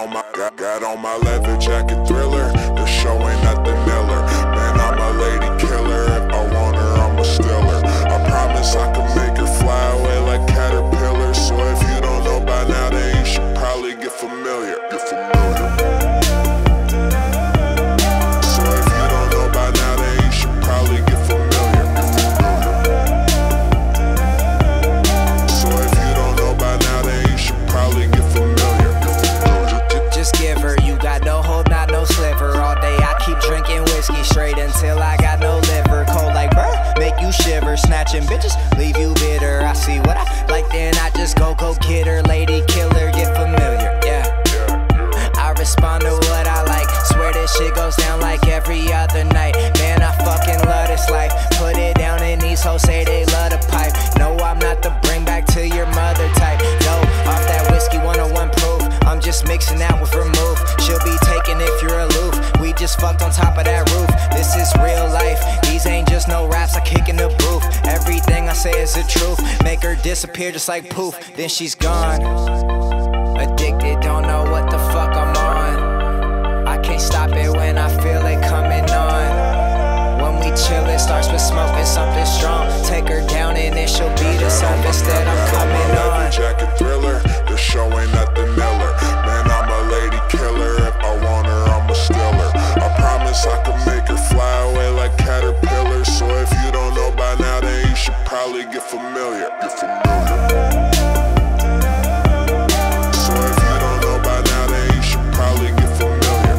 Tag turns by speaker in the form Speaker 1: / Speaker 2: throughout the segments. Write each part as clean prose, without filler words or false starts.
Speaker 1: got on my leather jacket Thriller. The show ain't nothing iller. Man, I'm a lady killer. If I want her, I'ma steal her. I promise I can make her fly away like caterpillars. So if you don't know by now, then you should probably get familiar. So if you don't know by now, then you should probably get familiar. So if you don't know by now, then you should probably get familiar.
Speaker 2: Just give her, you got no hold, not no sliver. All day I keep drinking whiskey straight until I got no liver. Cold like burr, make you shiver. Snatching bitches, leave you bitter. I see what I like, then I just go get her. Lady killer, get familiar, yeah. I respond to what I like. Swear this shit goes down like every other night. Man, I fucking love this life. Put it down and these hoes say they love the pipe. No, I'm not the bring back to your mother type. No, off that whiskey 101 proof. I'm just mixing out with vermouth. She'll be taken if you're aloof. We just fucked on top of that roof. This is real life. These ain't just no raps I kick in the booth. Everything I say is the truth. Make her disappear just like poof. Then she's gone. Addicted, don't know what the fuck I'm on. I can't stop it when I feel it coming on. When we chill, it starts with smoking something strong. Take her down and then she'll be the surface that I'm coming on.
Speaker 1: Jacket Thriller, the show ain't nothing iller. Man, I'm a lady killer. If I want her, I'ma steal her. I promise I can make her fly away like caterpillars. So if you don't know by now, then you should probably get familiar. So if you don't know by now, then you should probably get familiar.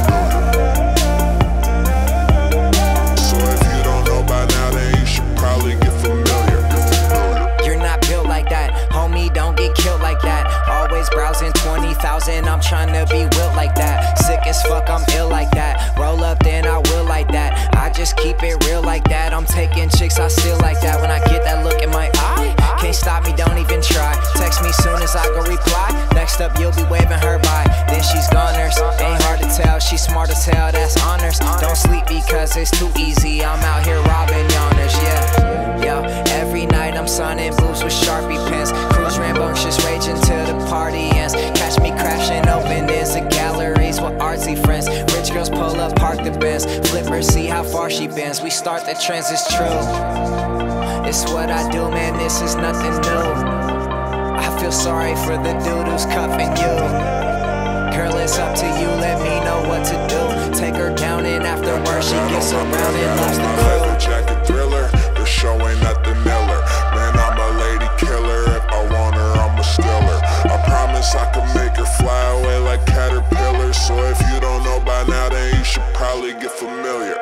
Speaker 1: So if you don't know by now, then you should probably get familiar.
Speaker 2: You're not built like that, homie, don't get killed like that. Always browsing 20,000, I'm trying to be wilt like that. Sick as fuck, I'm ill like that. Roll up, then I will like that. I just keep it real like that. I'm taking chicks, I still like that. When I get that look in my eye, can't stop me, don't even try. Text me soon as I go reply. Next up, you'll be waving her by. Then she's goners, ain't hard to tell. She's smart as hell, that's honors. Don't sleep because it's too easy. I'm out here robbing yawners, yeah. Yo, every night I'm sunning boobs with Sharpie pens. Cruise rambunctious, raging till the party ends. Catch me crashing open into galleries with artsy friends. Rich girls pull up, park the Benz. Flip her, see how far she bends. We start the trends, it's true. It's what I do, man, this is nothing new. I feel sorry for the dude who's cuffing you. Girl, it's up to you, let me know what to do. Take her down and afterwards she gets around and loves the crew.
Speaker 1: Jacket Thriller, the show ain't nothing iller. Man, I'm a lady killer. If I want her, I'ma steal her. I promise I can make her fly away like caterpillars. So if you don't know by now, then you should probably get familiar.